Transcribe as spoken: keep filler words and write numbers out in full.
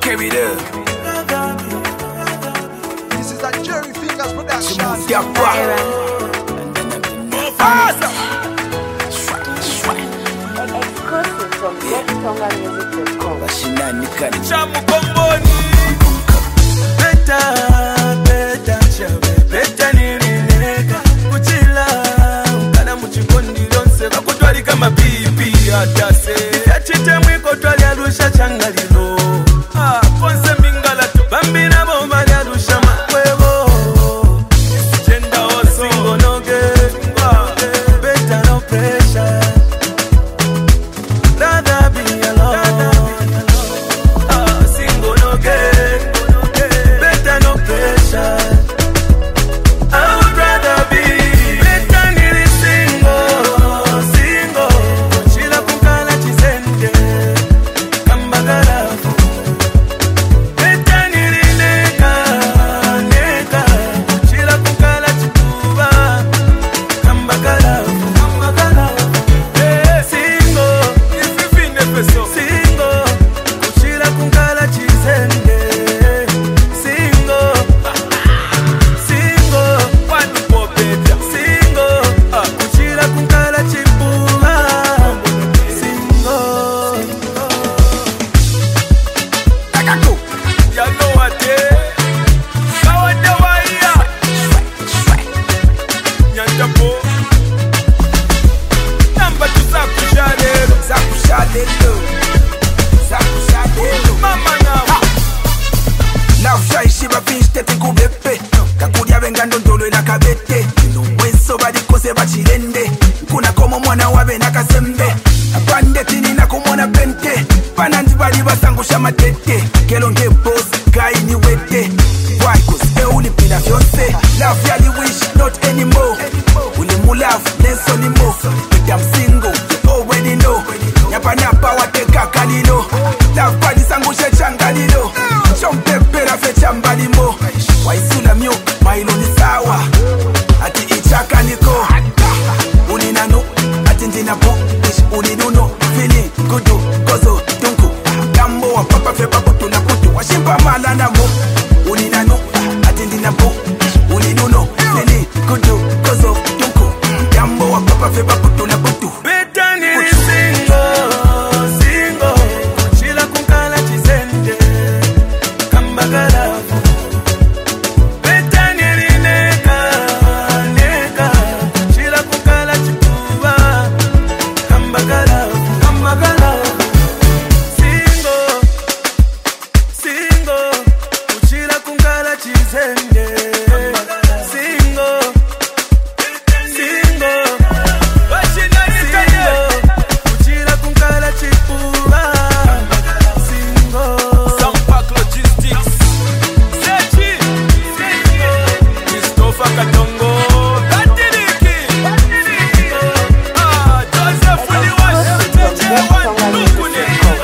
carry it up. This is a Jerry Fingers production. Yeah, Exclusive from get tonga music dot com. Mashinani kani Chamu komboni Beta, beta, chabe Beta nirineka Kuchila Ukana mchikondi donse Kakutwali kama pipi atase Yachite mwiko twali alusha changalilo Ah, konse mingala tu Bambina bomba li alusha makwevo Isijenda o singo noge Beta no pressure Rather be alone Ah, single no get Better no pressure I would rather be Better nili single Single Chila kukala chisende Kambagarafu Better nili neka Neka Chila kukala chituba Kambagarafu Kambagarafu Eh, single Ififine peso Single Kuchila kukala chisende Single Single Wadu po beta Single ah, Kuchila kukala chipuha Single Takako Ya know what eh Kawada waya Nyanja po Namba tu sakushadero Zakushadelo Zakushadelo Mama now Naushaishiba finstete kubepe Kakudia vengando ndolo ina kabete Ino mweso badikose bachilende Kuna komo mwana wabe nakasembe Apande tini na kumona pente Panandi bali basangusha matete Kelo nge boss, kai ni wete Why? Cause e uli pina fiance Love yali wish, not anymore Uli mu love, nenso ni mo But I'm single, you already know Nyapa nyapa wateka kalilo Love bali sangusha changalilo Chompepera fe chambalimo Waisula myo, mailo ni sawa Ati ichaka niko Uninano, ati ndina po Uninuno, feeling kudu, kozo, tunku Gambo wa papa fe babutu na kutu Washimpa mala na mo Uninano, ati ndina po Uninuno, feeling kudu, kozo, tunku Gambo wa papa fe babutu na kutu Beta nili single Single Kuchila kukala chisende Kambagarafu Beta nili neka Neka Kuchila kukala chituba Kambagarafu Kambagarafu Single Single Kuchila kukala chisende Single Single Single Kuchila kukala chituba Single Sampac Logistics Sechi Single Christopher Katongo Katiriki Single Ah, Joseph Uliwashi J one Nukune